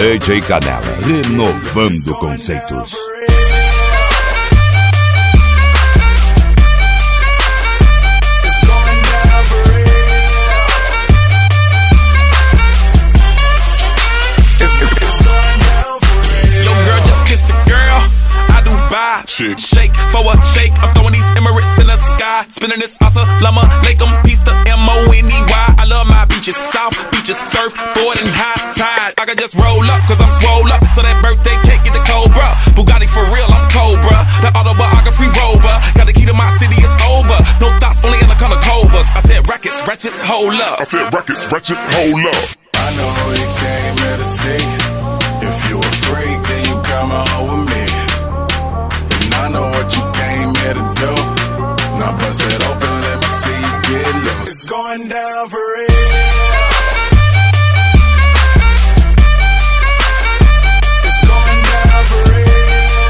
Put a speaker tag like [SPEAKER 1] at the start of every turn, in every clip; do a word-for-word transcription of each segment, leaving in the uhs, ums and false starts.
[SPEAKER 1] D J Canela, renovando conceitos.
[SPEAKER 2] Shake. Shake for a shake. I'm throwing these Emirates in the sky. Spinning this Assalamu alaikum. Peace to M O N E Y. I love my beaches, south beaches, surfboard and high tide. I can just roll up, cause I'm swole up. So that birthday cake get the Cobra. Bugatti for real, I'm Cobra. The autobiography rover. Got the key to my city, it's over. No thoughts, only in the color covers. I said rackets, ratchets, hold up.
[SPEAKER 3] I said rackets, ratchets, hold up.
[SPEAKER 4] I know you came here to see. If you a freak, then you come on with me. I know what you came here to do. Now bust it open, let me see you get loose. It's going down for real. It's going down for real.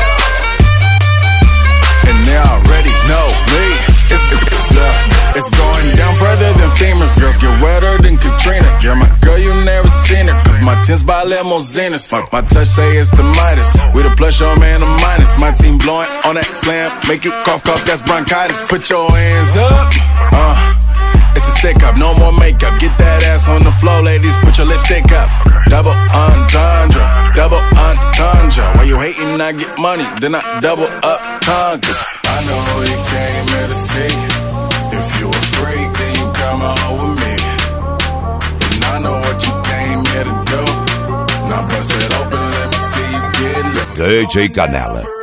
[SPEAKER 4] And they already know me. It's, it's, uh, it's going down further than famous. Girls get wetter than Katrina. You're my girl, you never seen her. Cause my tins by limousines. My, my touch say it's the Midas. We the plus, your man, a minus. My team blowing on that slam. Make you cough, cough, that's bronchitis. Put your hands up. Uh, it's a stick up, no more makeup. Get that ass on the floor, ladies. Put your lipstick up. Double entendre, double entendre. While you hating, I get money. Then I double up conquers. I know you came here to see. If you a freak, then you come on with me. And I know what you came here to do. Now bust it open, let me see you get loose.
[SPEAKER 1] D J Canela.